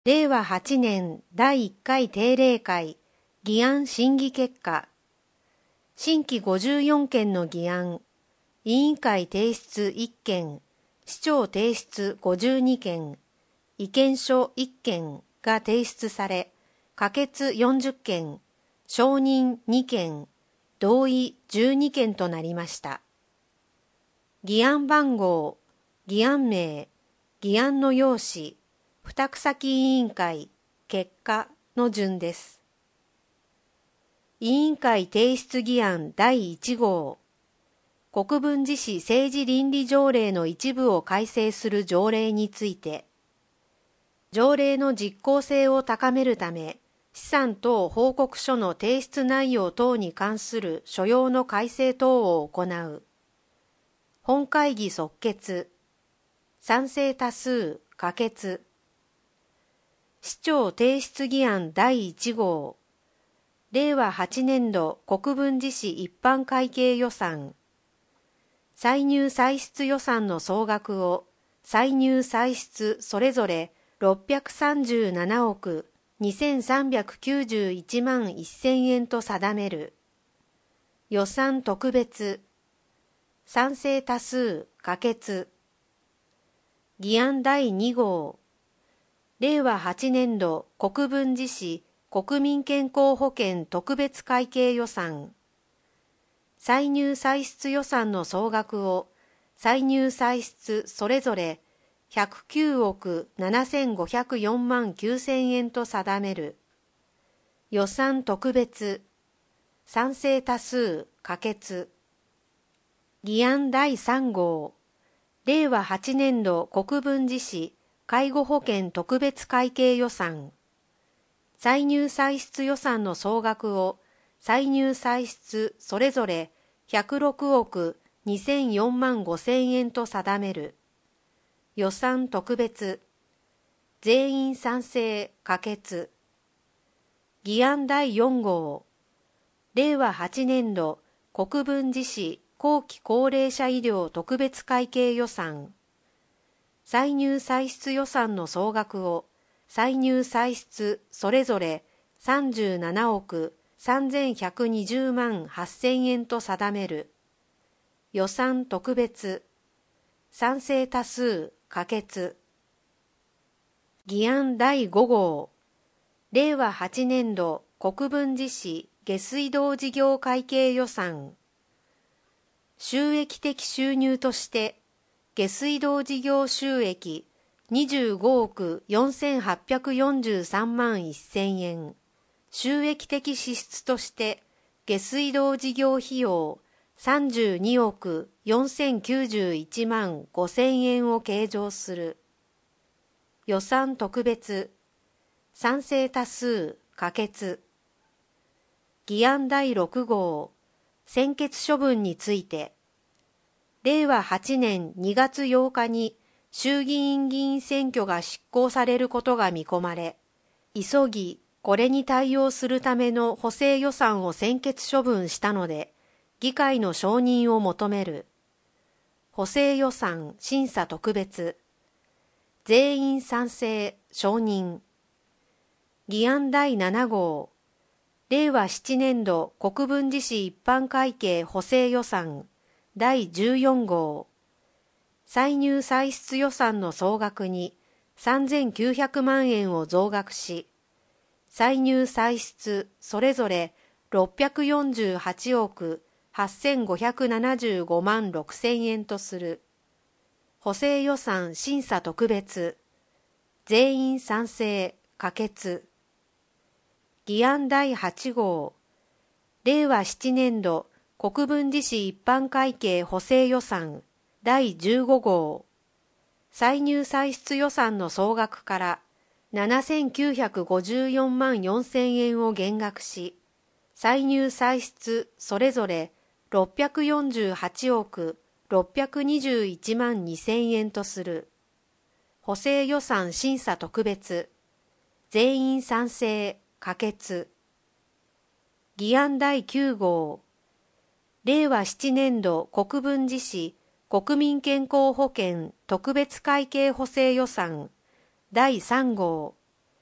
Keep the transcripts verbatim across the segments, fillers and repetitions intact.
れいわはちねんだいいっかい定例会議案審議結果、新規ごじゅうよんけんの議案、委員会提出いっけん、市長提出ごじゅうにけん、意見書いっけんが提出され、可決よんじゅっけん、承認にけん、同意じゅうにけんとなりました。議案番号、議案名、議案の要旨、付託先委員会、結果の順です。委員会提出議案だいいち号、国分寺市政治倫理条例の一部を改正する条例について、条例の実効性を高めるため、資産等報告書の提出内容等に関する所要の改正等を行う。本会議即決。賛成多数、可決。市長提出議案だいいち号、れいわはちねん度国分寺市一般会計予算、歳入歳出予算の総額を歳入歳出それぞれろっぴゃくさんじゅうななおくにせんさんびゃくきゅうじゅういちまんせんえんと定める。予算特別。賛成多数、可決。議案だいに号、れいわはちねん度国分寺市国民健康保険特別会計予算、歳入歳出予算の総額を歳入歳出それぞれひゃくきゅうおくななせんごひゃくよんまんきゅうせんえんと定める。予算特別。賛成多数、可決。議案だいさん号、れいわはちねん度国分寺市介護保険特別会計予算、歳入歳出予算の総額を歳入歳出それぞれひゃくろくおくにせんよんまんごせんえんと定める。予算特別。全員賛成、可決。議案だいよん号、れいわはちねん度国分寺市後期高齢者医療特別会計予算、歳入歳出予算の総額を歳入歳出それぞれさんじゅうななおくさんぜんひゃくにじゅうまんはっせんえんと定める。予算特別。賛成多数、可決。議案だいご号、れいわはちねん度国分寺市下水道事業会計予算、収益的収入として下水道事業収益にじゅうごおくよんせんはっぴゃくよんじゅうさんまんせんえん、収益的支出として下水道事業費用さんじゅうにおくよんせんきゅうじゅういちまんごせんえんを計上する。予算特別。賛成多数、可決。議案だいろく号、専決処分について、れいわはちねんにがつようかに衆議院議員選挙が執行されることが見込まれ、急ぎこれに対応するための補正予算を専決処分したので、議会の承認を求める。補正予算審査特別。全員賛成、承認。議案だいなな号、れいわななねん度国分寺市一般会計補正予算だいじゅうよん号、歳入歳出予算の総額にさんぜんきゅうひゃくまんえんを増額し、歳入歳出それぞれろっぴゃくよんじゅうはちおくはっせんごひゃくななじゅうごまんろくせんえんとする。補正予算審査特別。全員賛成、可決。議案だいはち号、れいわななねん度国分寺市一般会計補正予算だいじゅうご号、歳入歳出予算の総額からななせんきゅうひゃくごじゅうよんまんよんせんえんを減額し、歳入歳出それぞれろっぴゃくよんじゅうはちおくろっぴゃくにじゅういちまんにせんえんとする。補正予算審査特別。全員賛成、可決。議案だいきゅう号、れいわななねん度国分寺市国民健康保険特別会計補正予算だいさん号、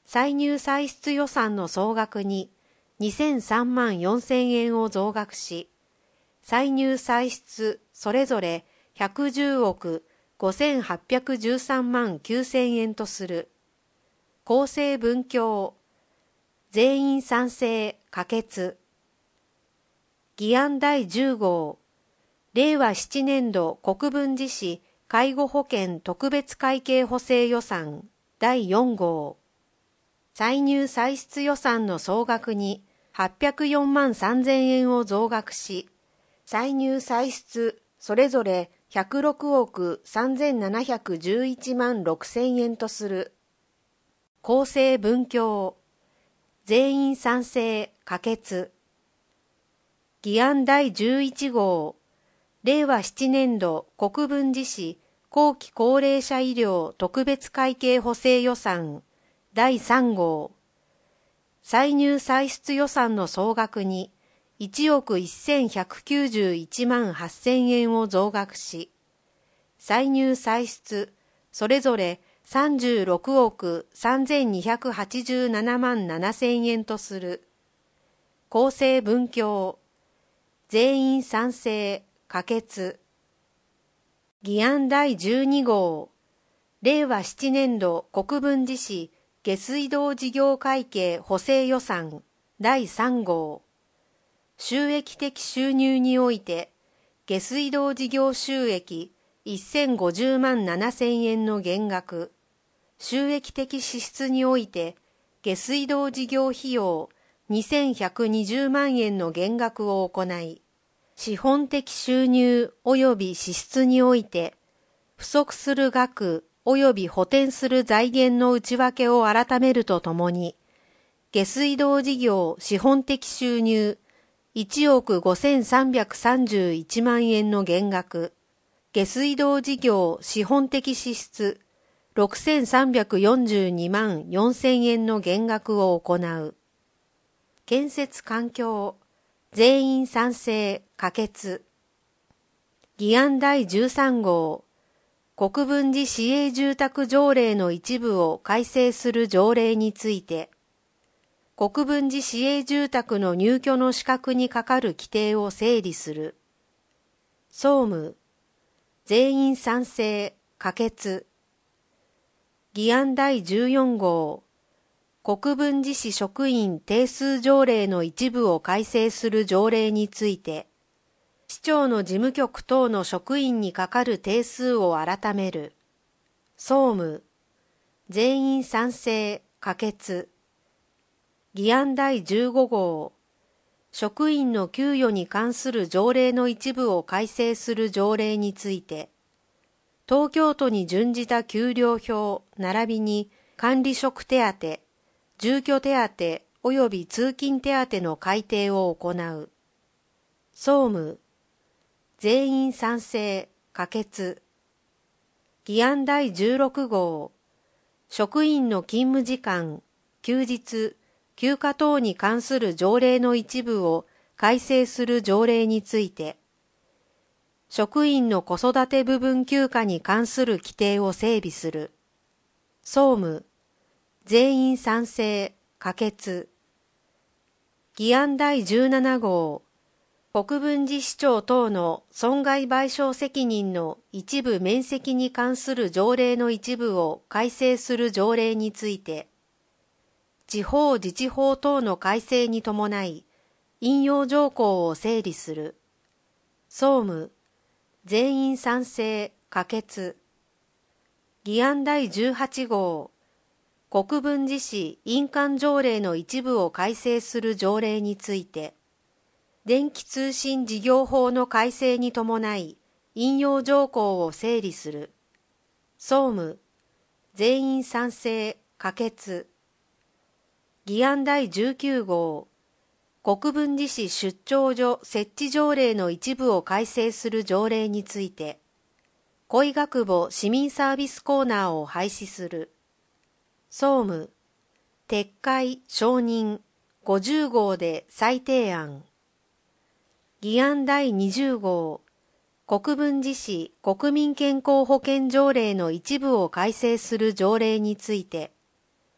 歳入歳出予算の総額ににせんさんまんよんせんえんを増額し、歳入歳出それぞれひゃくじゅうおくごせんはっぴゃくじゅうさんまんきゅうせんえんとする。厚生文教。全員賛成可決。議案だいじゅう号。令和ななねん度国分寺市介護保険特別会計補正予算だいよん号。歳入歳出予算の総額にはっぴゃくよんまんさんぜんえんを増額し、歳入歳出それぞれひゃくろくおくさんぜんななひゃくじゅういちまんろくせんえんとする。厚生文教。全員賛成可決。議案だいじゅういち号。令和ななねん度国分寺市後期高齢者医療特別会計補正予算だいさん号。歳入歳出予算の総額にいちおくせんひゃくきゅうじゅういちまんはっせんえんを増額し、歳入歳出それぞれさんじゅうろくおくさんぜんにひゃくはちじゅうななまんななせんえんとする。厚生文教。全員賛成可決。議案だいじゅうに号。令和ななねん度国分寺市下水道事業会計補正予算だいさん号。収益的収入において下水道事業収益せんごじゅうまんななせんえんの減額、収益的支出において下水道事業費用にせんひゃくにじゅうまんえんの減額を行い、資本的収入及び支出において不足する額及び補填する財源の内訳を改めるとともに、下水道事業資本的収入いちおくごせんさんびゃくさんじゅういちまんえんの減額、下水道事業資本的支出ろくせんさんびゃくよんじゅうにまんよんせんえんの減額を行う。建設環境。全員賛成可決。議案だいじゅうさん号。国分寺市営住宅条例の一部を改正する条例について、国分寺市営住宅の入居の資格にかかる規定を整理する。総務。全員賛成可決。議案だいじゅうよん号。国分寺市職員定数条例の一部を改正する条例について、市長の事務局等の職員にかかる定数を改める。総務。全員賛成可決。議案だいじゅうご号。職員の給与に関する条例の一部を改正する条例について、東京都に準じた給料表並びに管理職手当、住居手当及び通勤手当の改定を行う。総務。全員賛成可決。議案だいじゅうろく号。職員の勤務時間、休日、休暇等に関する条例の一部を改正する条例について、職員の子育て部分休暇に関する規定を整備する。総務。全員賛成可決。議案だいじゅうなな号。国分寺市長等の損害賠償責任の一部免責に関する条例の一部を改正する条例について、地方自治法等の改正に伴い、引用条項を整理する。総務。全員賛成可決。議案だいじゅうはち号。国分寺市印鑑条例の一部を改正する条例について、電気通信事業法の改正に伴い、引用条項を整理する。総務。全員賛成可決。議案だいじゅうきゅう号。国分寺市出張所設置条例の一部を改正する条例について、恋学母市民サービスコーナーを廃止する。総務。撤回承認ごじゅう号で再提案。議案だいにじゅう号。国分寺市国民健康保険条例の一部を改正する条例について、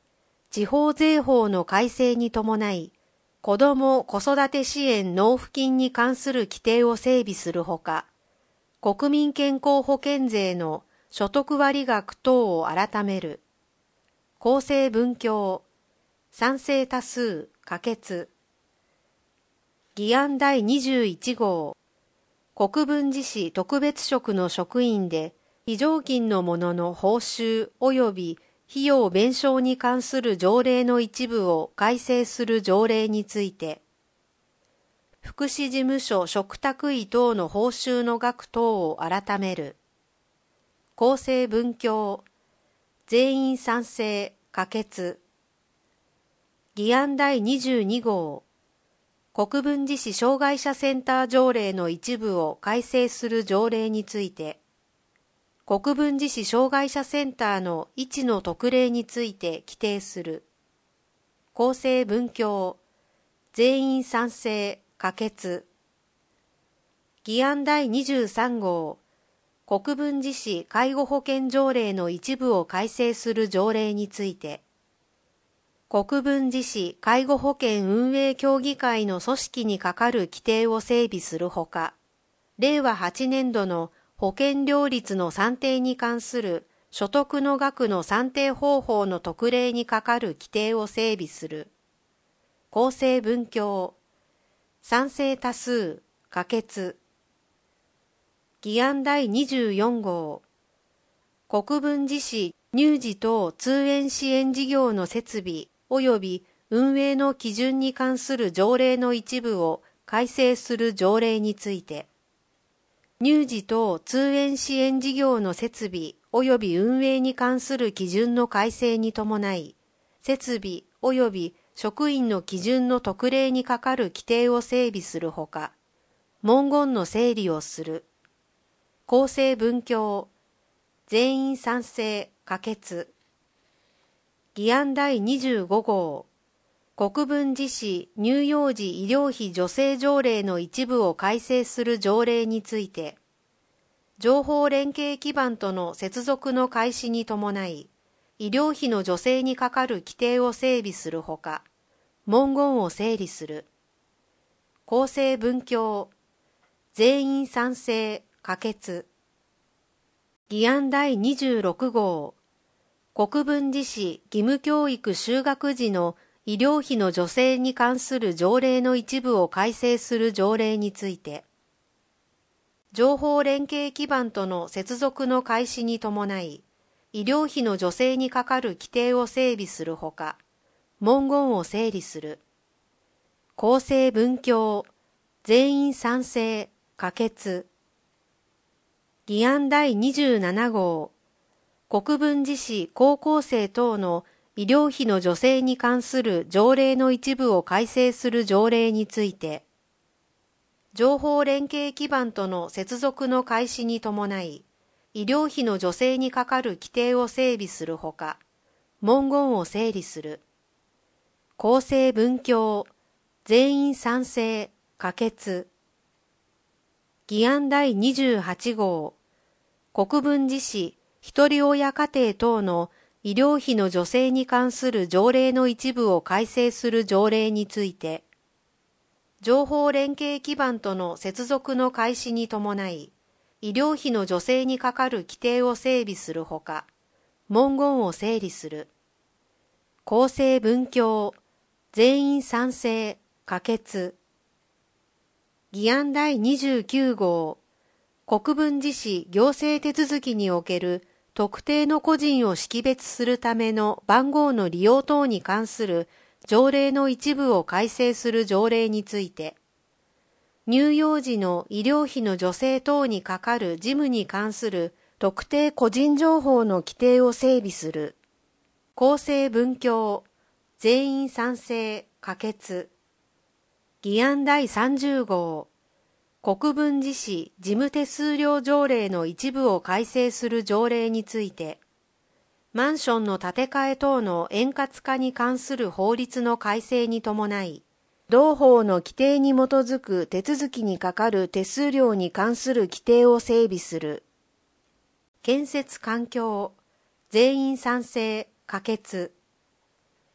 地方税法の改正に伴い、子ども・子育て支援納付金に関する規定を整備するほか、国民健康保険税の所得割額等を改める。厚生文教、賛成多数、可決。議案だいにじゅういち号、国分寺市特別職の職員で、非常勤の者の報酬及び費用弁償に関する条例の一部を改正する条例について、福祉事務所嘱託医等の報酬の額等を改める。厚生文教、全員賛成、可決。議案だいにじゅうに号、国分寺市障害者センター条例の一部を改正する条例について、国分寺市障害者センターの位置の特例について規定する。厚生文教、全員賛成、可決。議案だいにじゅうさん号、国分寺市介護保険条例の一部を改正する条例について、国分寺市介護保険運営協議会の組織に係る規定を整備するほか、れいわはちねんどの保険料率の算定に関する所得の額の算定方法の特例に係る規定を整備する。厚生文教、賛成多数、可決。議案だいにじゅうよん号、国分寺市乳児等通園支援事業の設備及び運営の基準に関する条例の一部を改正する条例について、乳児等通園支援事業の設備及び運営に関する基準の改正に伴い、設備及び職員の基準の特例に係る規定を整備するほか、文言の整理をする。厚生文教、全員賛成、可決。議案だいにじゅうご号、国分寺市乳幼児医療費助成条例の一部を改正する条例について、情報連携基盤との接続の開始に伴い、医療費の助成に係る規定を整備するほか、文言を整理する。厚生文教、全員賛成、可決。議案だいにじゅうろく号、国分寺市義務教育就学時の医療費の助成に関する条例の一部を改正する条例について、情報連携基盤との接続の開始に伴い、医療費の助成に係る規定を整備するほか、文言を整理する。厚生文教、全員賛成、可決。議案だいにじゅうなな号、国分寺市高校生等の医療費の助成に関する条例の一部を改正する条例について、情報連携基盤との接続の開始に伴い、医療費の助成に係る規定を整備するほか、文言を整理する。厚生文教、全員賛成、可決。議案だいにじゅうはち号、国分寺市ひとり親家庭等の医療費の助成に関する条例の一部を改正する条例について、情報連携基盤との接続の開始に伴い、医療費の助成に係る規定を整備するほか、文言を整理する。厚生文教、全員賛成、可決。議案だいにじゅうきゅう号、国分寺市行政手続きにおける特定の個人を識別するための番号の利用等に関する条例の一部を改正する条例について、乳幼児の医療費の助成等に係る事務に関する特定個人情報の規定を整備する。厚生文教、全員賛成、可決。議案だいさんじゅう号、国分寺市事務手数料条例の一部を改正する条例について、マンションの建て替え等の円滑化に関する法律の改正に伴い、同法の規定に基づく手続きにかかる手数料に関する規定を整備する。建設環境、全員賛成、可決。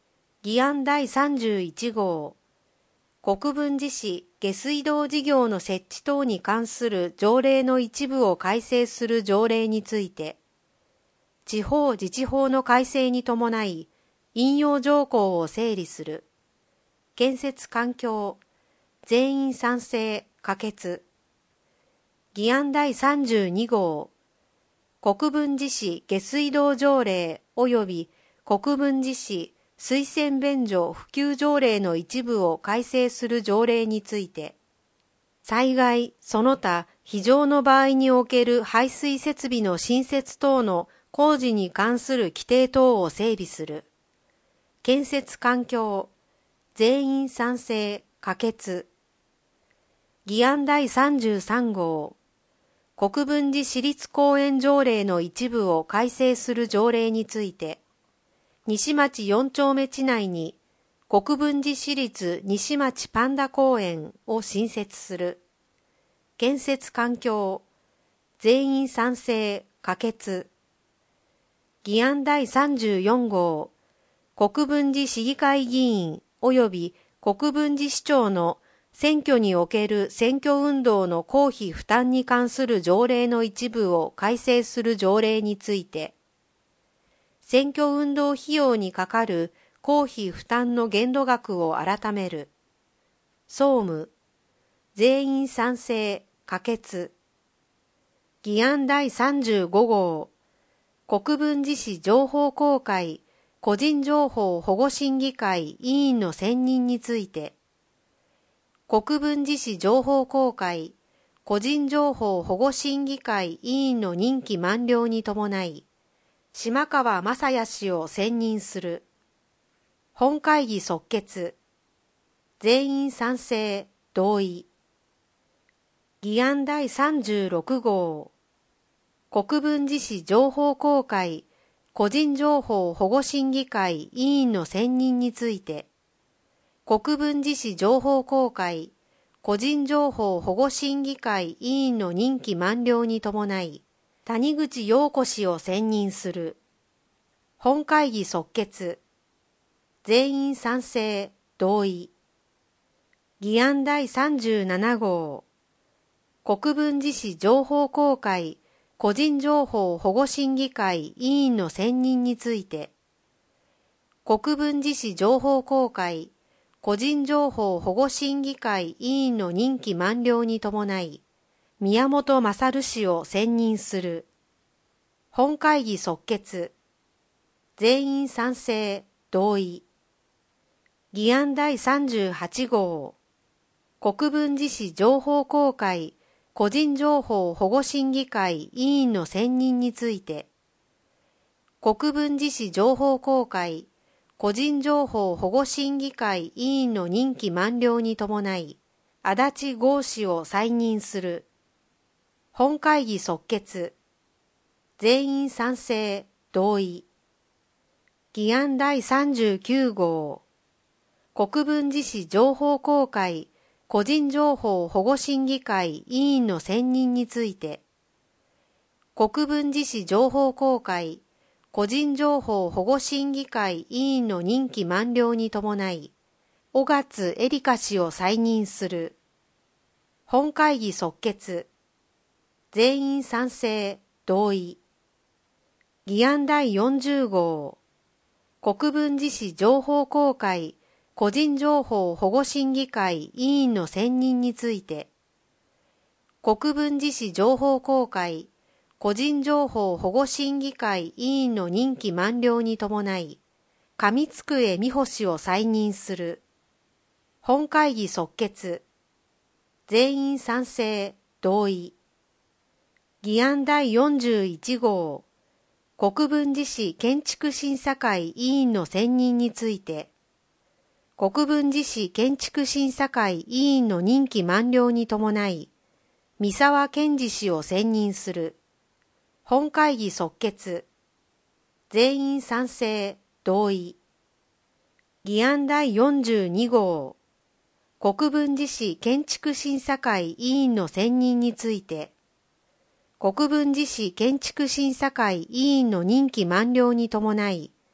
議案だいさんじゅういち号、国分寺市下水道事業の設置等に関する条例の一部を改正する条例について、地方自治法の改正に伴い、引用条項を整理する。建設環境、全員賛成、可決。議案だいさんじゅうに号、国分寺市下水道条例及び国分寺市水洗便所普及条例の一部を改正する条例について、災害、その他非常の場合における排水設備の新設等の工事に関する規定等を整備する。建設環境、全員賛成、可決。議案だいさんじゅうさん号、国分寺市立公園条例の一部を改正する条例について、西町よん丁目地内に国分寺市立西町パンダ公園を新設する。建設環境、全員賛成、可決。議案だいさんじゅうよん号、国分寺市議会議員及び国分寺市長の選挙における選挙運動の公費負担に関する条例の一部を改正する条例について、選挙運動費用にかかる公費負担の限度額を改める。総務、全員賛成、可決。議案だいさんじゅうご号、国分寺市情報公開個人情報保護審議会委員の選任について、国分寺市情報公開個人情報保護審議会委員の任期満了に伴い、島川雅也氏を選任する。本会議即決。全員賛成、同意。議案だいさんじゅうろく号、国分寺市情報公開個人情報保護審議会委員の選任について、国分寺市情報公開個人情報保護審議会委員の任期満了に伴い、谷口陽子氏を選任する。本会議即決。全員賛成、同意。議案だいさんじゅうなな号、国分寺市情報公開個人情報保護審議会委員の選任について、国分寺市情報公開個人情報保護審議会委員の任期満了に伴い、宮本勝氏を選任する。本会議即決。全員賛成、同意。議案だいさんじゅうはち号、国分寺市情報公開個人情報保護審議会委員の選任について、国分寺市情報公開個人情報保護審議会委員の任期満了に伴い、足立剛氏を再任する。本会議即決。全員賛成、同意。議案だいさんじゅうきゅう号、国分寺市情報公開個人情報保護審議会委員の選任について、国分寺市情報公開個人情報保護審議会委員の任期満了に伴い、小勝恵梨香氏を再任する。本会議即決。全員賛成、同意。議案だいよんじゅう号、国分寺市情報公開個人情報保護審議会委員の選任について、国分寺市情報公開個人情報保護審議会委員の任期満了に伴い、上机美穂氏を再任する。本会議即決。全員賛成、同意。議案だいよんじゅういち号、国分寺市建築審査会委員の選任について、国分寺市建築審査会委員の任期満了に伴い、三沢健二氏を選任する。本会議即決。全員賛成、同意。議案だいよんじゅうに号、国分寺市建築審査会委員の選任について、国分寺市建築審査会委員の任期満了に伴い、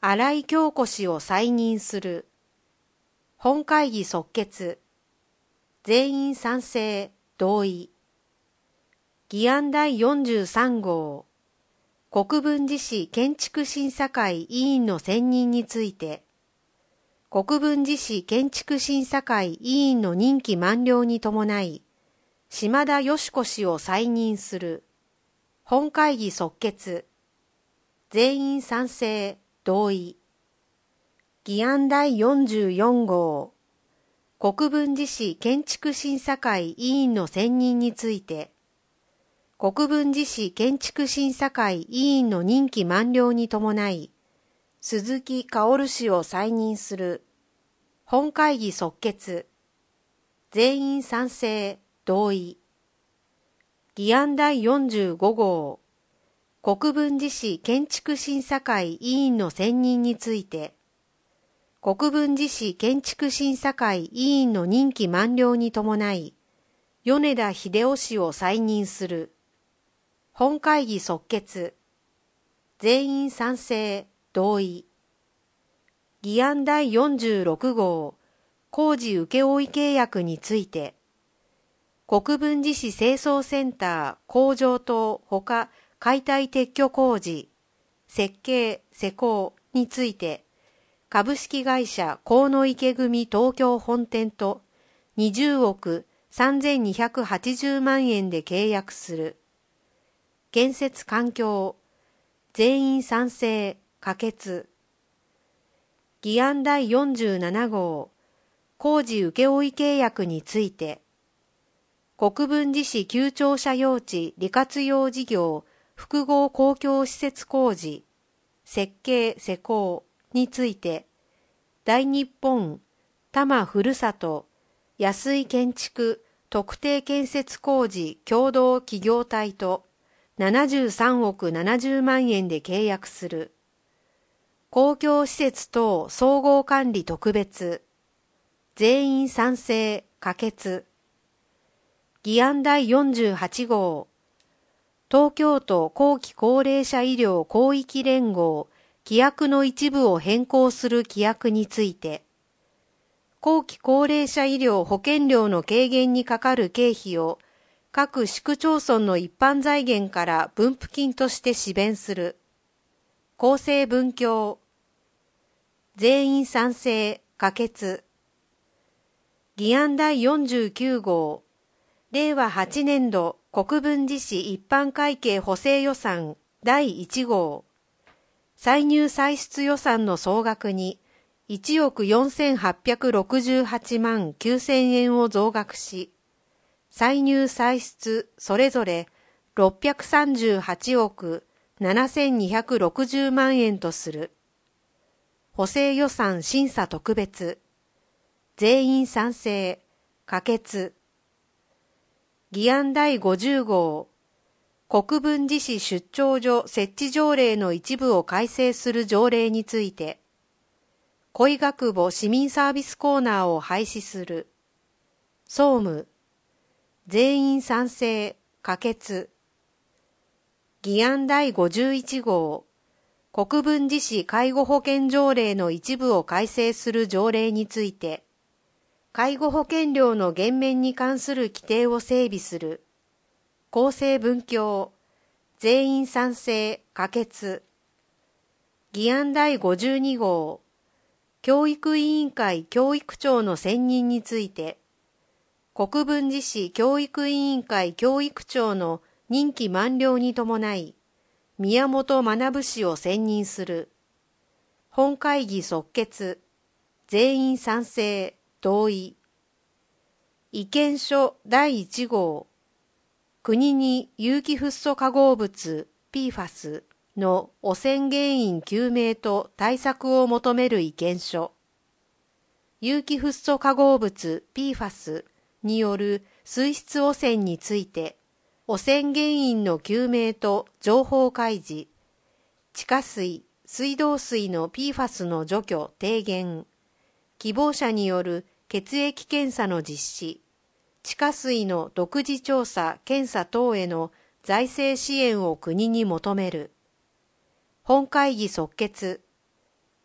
新井京子氏を再任する。本会議即決。全員賛成、同意。議案だいよんじゅうさん号。国分寺市建築審査会委員の選任について、国分寺市建築審査会委員の任期満了に伴い、島田佳子氏を再任する。本会議即決。全員賛成、同意。議案だいよんじゅうよん号。国分寺市建築審査会委員の選任について、国分寺市建築審査会委員の任期満了に伴い、鈴木薫氏を再任する。本会議即決。全員賛成、同意。議案だいよんじゅうご号。国分寺市建築審査会委員の選任について、国分寺市建築審査会委員の任期満了に伴い、米田秀夫氏を再任する。本会議即決。全員賛成、同意。議案だいよんじゅうろく号。工事請負契約について、国分寺市清掃センター工場等ほか解体撤去工事、設計・施工について、株式会社河野池組東京本店とにじゅうおくさんぜんにひゃくはちじゅうまんえんで契約する。建設環境、全員賛成、可決。議案だいよんじゅうなな号。工事請負契約について、国分寺市旧庁舎用地利活用事業複合公共施設工事、設計・施工について、大日本、多摩ふるさと、安井建築特定建設工事共同企業体とななじゅうさんおくななじゅうまんえんで契約する。公共施設等総合管理特別。全員賛成、可決。議案だいよんじゅうはち号。東京都後期高齢者医療広域連合規約の一部を変更する規約について、後期高齢者医療保険料の軽減にかかる経費を各市区町村の一般財源から分付金として支弁する。厚生文教。全員賛成、可決。議案だいよんじゅうきゅう号。れいわはちねん度国分寺市一般会計補正予算だいいち号。歳入歳出予算の総額にいちおくよんせんはっぴゃくろくじゅうはちまんきゅうせんえんを増額し、歳入歳出それぞれろっぴゃくさんじゅうはちおくななせんにひゃくろくじゅうまんえんとする。補正予算審査特別。全員賛成、可決。議案だいごじゅう号。国分寺市出張所設置条例の一部を改正する条例について、恋学母市民サービスコーナーを廃止する。総務。全員賛成、可決。議案だいごじゅういち号。国分寺市介護保険条例の一部を改正する条例について、介護保険料の減免に関する規定を整備する。厚生文教。全員賛成、可決。議案だいごじゅうに号。教育委員会教育長の選任について、国分寺市教育委員会教育長の任期満了に伴い、宮本学氏を選任する。本会議即決。全員賛成、同意。意見書だいいち号。国に有機フッ素化合物 ピーファス の汚染原因究明と対策を求める意見書。有機フッ素化合物 ピーファス による水質汚染について、汚染原因の究明と情報開示、地下水、水道水の ピーファス の除去低減、希望者による血液検査の実施、地下水の独自調査・検査等への財政支援を国に求める。本会議即決。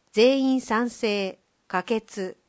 全員賛成、可決。